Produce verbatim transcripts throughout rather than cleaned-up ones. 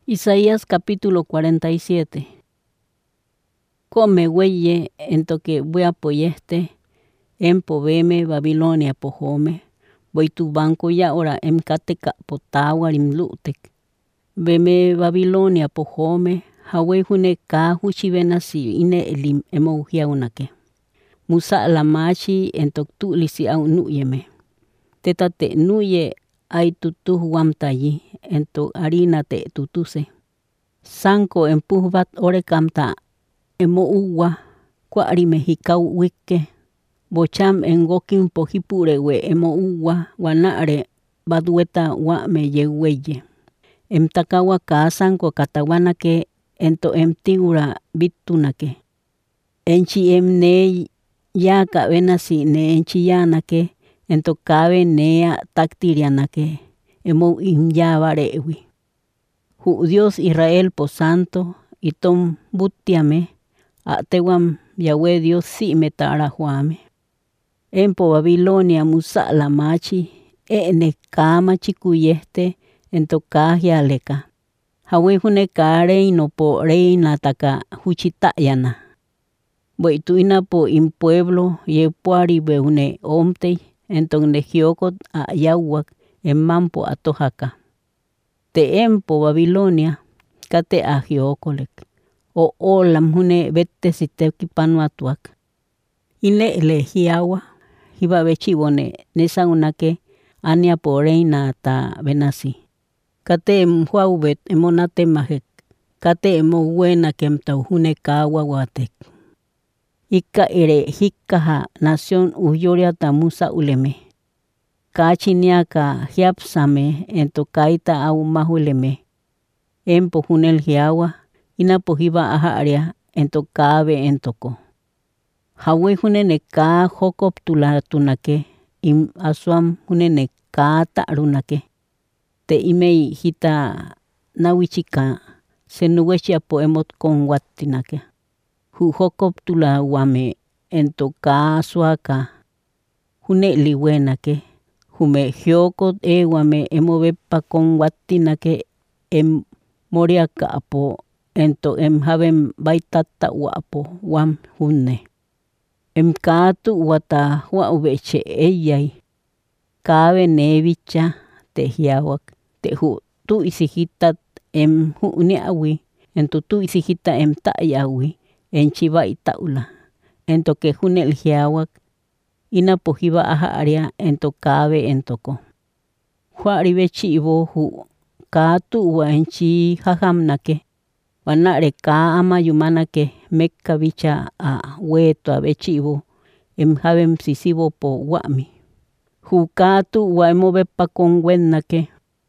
Isaías capítulo cuarenta y siete. Come hueye en toque voy a poyeste, en poveme Babilonia pojome, voy tu banco ya ora em kateca potawa rimlutek. Veme Babilonia pojome, hawe hune ka huchivenasi ine elim emouhia unake. Musa la machi en tok tu lisi au nuyeme. Teta te nuye ai tutu wamtayi en to harina te tutuse. Sanko en puhbat ore kamta emo uwa kwa arime hikau wike. Bocham en gokin pohipure we emo uwa wanare badueta wa me yeweye. Em takawa ka sanko katawanake ento em tigura bitunake. Enchi em ne ya ka venasi ne enchi yanake ento kabe nea taktirianake emo imyavare ewi. Hu Dios Israel po santo itom butiame atewam Yahweh Dios si metara juame. Empo Babilonia musa la machi ene kama chikuyeste ento kahia leka. Hawe hune kare ino po reina taka huchitayana. Boituina po in pueblo ye puari beune omte enton de hiokot a yawak en mampo atohaka. Te empo Babilonia kate a hiokolek. O olam hune vete siteki panuatuak. Ile ele hiawa hiba bechibone nesa unake ania po reina ta benasi. Kate mhuaubet emonate mahek. Kate emo buena kemta hune kawa watek. Ika ere hikaha nación uyoria tamusa uleme. Kachiniaka hiapsame ento kaita au mahuleme. Empo hunel hiawa inapo hiba aharia ento kabe entoko. Hawe hunene ka hokop tula tunake im aswam hunene ka tarunake. Te imei hita nawichika senuwechia po emot kon watinake. Hu hokop tula wame ento ka suaka hune liwenake. Hume hiokot e wame emobepa kon watinake em moriaka apo ento em haben baitata wapo wam hune. Em katu wata wa ubeche eyai. Kabe nevicha te hiawak. Te hu tu isihitat em hu uniawi. Ento tu isihita em ta'yawi. En chiba itaula. Ento ke hunel hiawak. Ina pohiba aha aria ento kabe entoko. Huari bechi ibo hu katu wa enchi hahamnake. Wanare ka ama yumanake meka bicha a weto a bechi ibo. Em habem sisibo po wami. Hu katu wa emobepa kon wenake.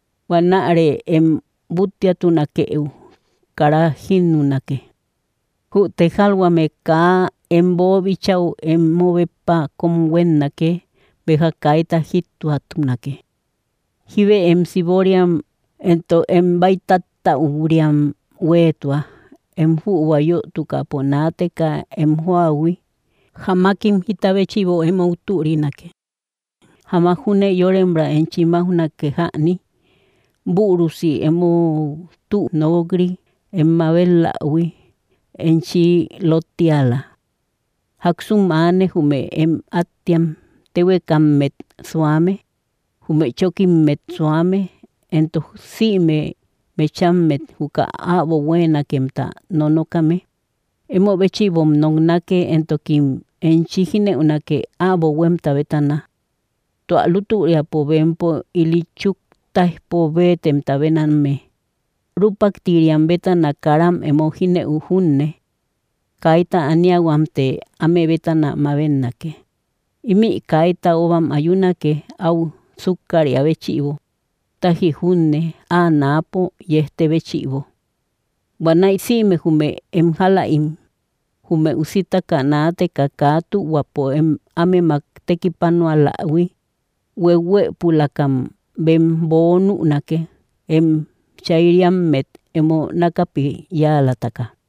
Wanare em butiatunake eu. Karahinunake. Hu tejalwa me ka embo bichau emobepa kon wenake. Beja kaita hitu atunake. Hibe em siboriam ento em baitata uriam wetua. Em huwa yo tukaponate ka em huawi. Hamakim hitabechibo emo uturinake. Hamahune yorembra enchimahunake hani. Burusi emo tu nogri emabela ui enchi lotiala. Haksumane hume em atiam tewe kamet suame. Hume chokim met suame. Ento si me me chamet huka abo buena kemta nonokame. Emo bechibom nongnake ento kim enchihine unake abo wemta betana. To alutu ya po bempo ilichuk tai po betem tabenanme. Rupak tiriam betana karam emojine uhunne. Kaita aniawamte ame betana mabenake. Imi kaita obam ayunake au sukari abechibo. Taji hunne a napo yeste bechibo. Banai si me hume em halaim. Hume usita kanate kakatu wapo em ame makteki panua lawi. Wewe pulakam bem bonu nake. Em chairiam met emo nakapi ya lataka.